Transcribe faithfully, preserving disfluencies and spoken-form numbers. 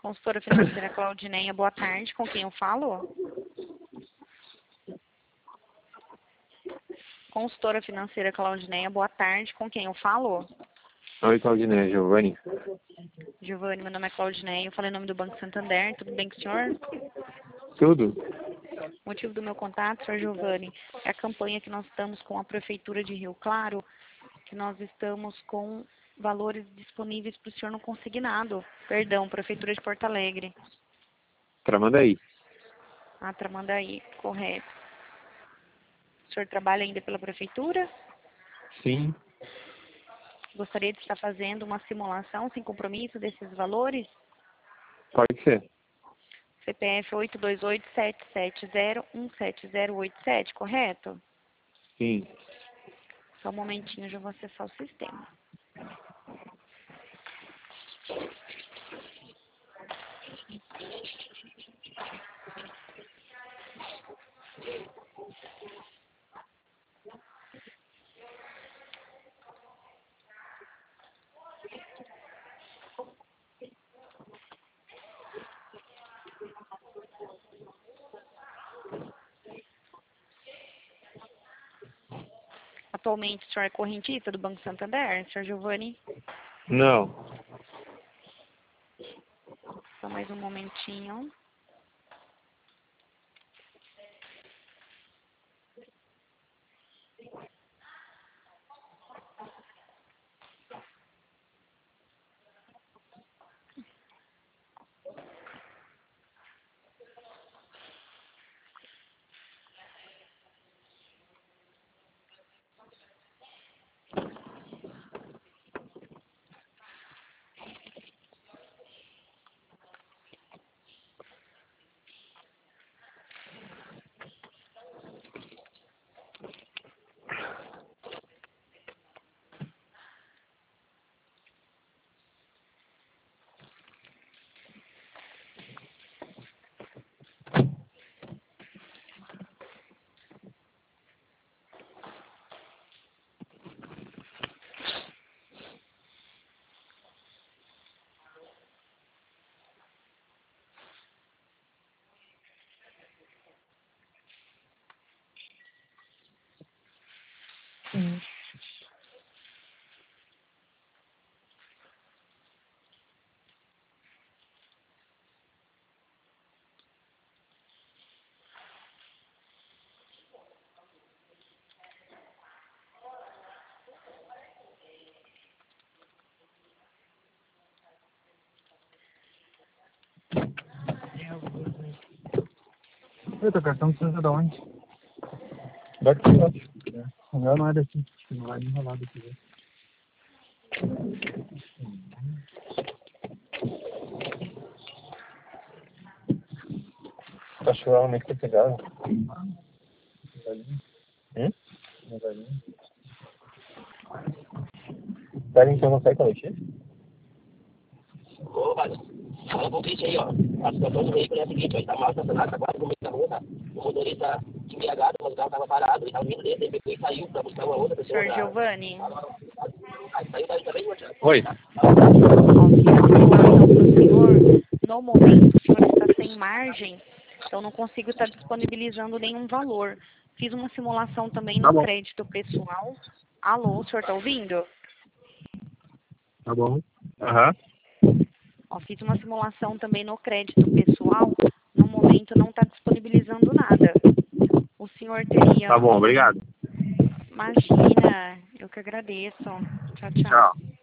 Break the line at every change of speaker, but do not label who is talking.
Consultora financeira Claudineia, boa tarde. Com quem eu falo? Consultora financeira Claudineia, boa tarde. Com quem eu falo?
Oi, Claudineia, Giovanni.
Giovanni, meu nome é Claudineia. Eu falei em nome do Banco Santander. Tudo bem com o senhor?
Tudo?
O motivo do meu contato, senhor Giovanni, é a campanha que nós estamos com a Prefeitura de Rio Claro, que nós estamos com valores disponíveis para o senhor no consignado. Perdão, Prefeitura de Porto Alegre.
Tramandaí.
Ah, Tramandaí, correto. O senhor trabalha ainda pela Prefeitura?
Sim.
Gostaria de estar fazendo uma simulação sem compromisso desses valores?
Pode ser.
C P F oito dois oito, sete sete zero, um sete zero oito sete, correto?
Sim.
Só um momentinho, já vou acessar o sistema. Atualmente, o senhor é correntista do Banco Santander, senhor Giovanni?
Não.
Só mais um momentinho.
Hum. Eita, cartão precisa de onde? Daqui, ó. Não, não é daqui. Acho que não vai enrolar daqui. Né? Cachorro meio que pegado. Hum? Não vai nem. Pega então, não sai com a leite?
Ô, Vale, fala com o Cristian aí, ó. A situação do veículo é a seguinte, ó. Ele tá mal estacionado, tá quase no meio da rua, tá? O motorista embriagado, mas o carro tava parado, ele tava vindo dele, ele pegou e saiu pra buscar uma outra pessoa.
senhor
Pra...
Giovanni?
Aí saiu daí também, meu Thiago.
Oi.
Ó, fiz a simulação para o senhor. No momento, o senhor está sem margem, então não consigo estar disponibilizando nenhum valor. Fiz uma simulação também
Tá
no
bom.
crédito pessoal. Alô, o senhor está ouvindo?
Tá bom. Aham.
Ó, fiz uma simulação também no crédito pessoal. No momento não está disponibilizando nada. O senhor teria...
Tá bom, obrigado.
Imagina, eu que agradeço. Tchau, tchau.
Tchau.